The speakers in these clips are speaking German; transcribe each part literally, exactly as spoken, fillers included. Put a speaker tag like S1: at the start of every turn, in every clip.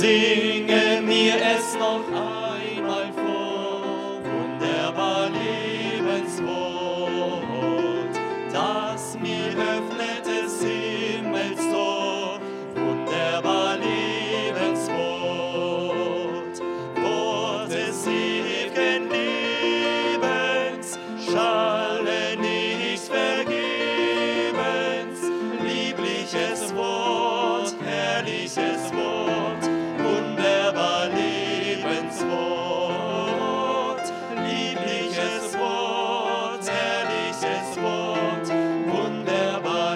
S1: singe mir es noch einmal vor, wunderbar Lebenswort, das mir öffnet des Himmels Tor, wunderbar Lebenswort, Wort des ewigen Lebens, Schalle nicht vergebens, liebliches Wort, herrliches Wort, wunderbar Lebenswort, liebliches Wort, herrliches Wort, wunderbar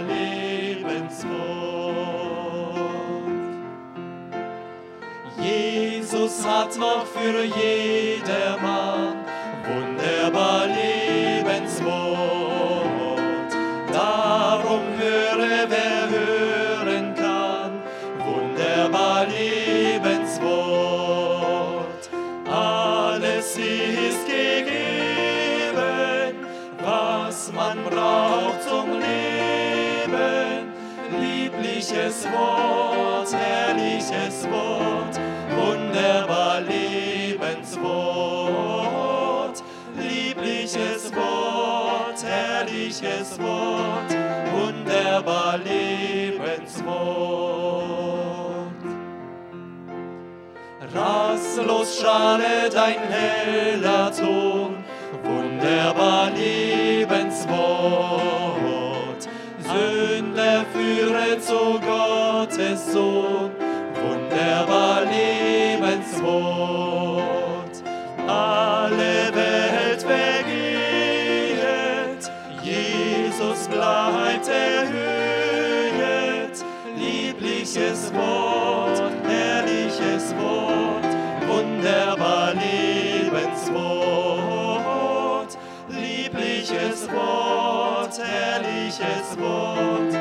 S1: Lebenswort. Jesus hat noch für jedermann wunderbar Lebenswort, darum höre, wer hören kann, wunderbar Lebenswort. Alles ist gegeben, was man braucht zum Leben, liebliches Wort, herrliches Wort, wunderbar Lebenswort, liebliches Wort, herrliches Wort, wunderbar Lebenswort. Rastlos schallet ein heller Ton, wunderbar Lebenswort. Sünder führe zu Gottes Sohn, wunderbar Lebenswort. Alle Welt vergehet, Jesus bleibt erhöhet, liebliches Wort, herrliches Wort, wunderbar Lebenswort, liebliches Wort, herrliches Wort,